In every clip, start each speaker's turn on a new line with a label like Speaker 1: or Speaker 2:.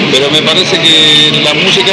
Speaker 1: Pero me parece que la música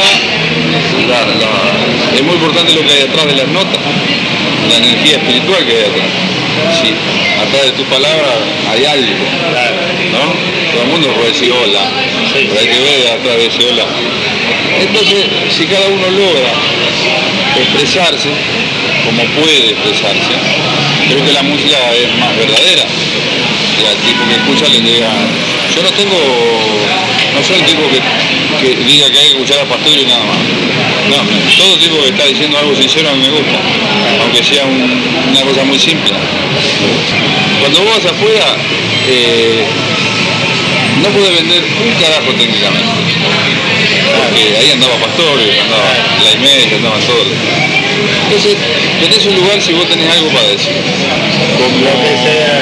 Speaker 1: es muy importante lo que hay detrás de las notas, la energía espiritual que hay atrás. Sí, atrás de tu palabra hay algo, ¿no? Todo el mundo puede decir hola, pero hay que ver atrás de ese hola. Entonces, si cada uno logra expresarse como puede expresarse, creo que la música es más verdadera. El tipo que escucha le llega. Yo no soy el tipo que diga que hay que escuchar a Pastor y nada más. No, todo tipo que está diciendo algo sincero a mí me gusta, aunque sea una cosa muy simple. Cuando vos vas afuera, no podés vender un carajo técnicamente, porque ahí andaba Pastor, andaba la Imedia, andaban todos. Entonces, tenés un lugar si vos tenés algo para decir.
Speaker 2: Con lo que sea,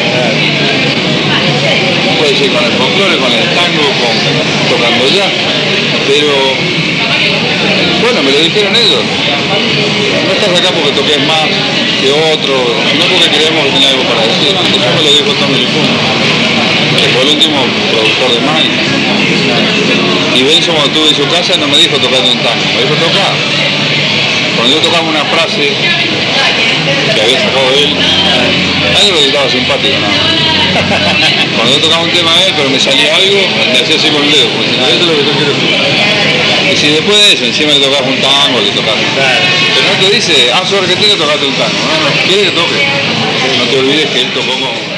Speaker 1: puede ser con el folclore, con el tango, tocando ya, pero bueno, me lo dijeron ellos. No estás acá porque toques más que otro, no porque creemos que tenés algo para decir. Eso me lo dijo Tommy Lipum, que fue el último productor de Mai. Y Benson, cuando estuve en su casa, no me dijo tocando un tango, me dijo tocar. Cuando yo tocaba una frase que había sacado de él, a él le resultaba simpático, ¿no? Cuando yo tocaba un tema de él, pero me salía algo, me hacía así con el dedo, como diciendo, eso es lo que yo quiero escuchar. Y si después de eso encima le tocas un tango, le tocas. Pero no te dice, sos argentino, tocaste un tango, no, quiere que toque. No te olvides que él tocó con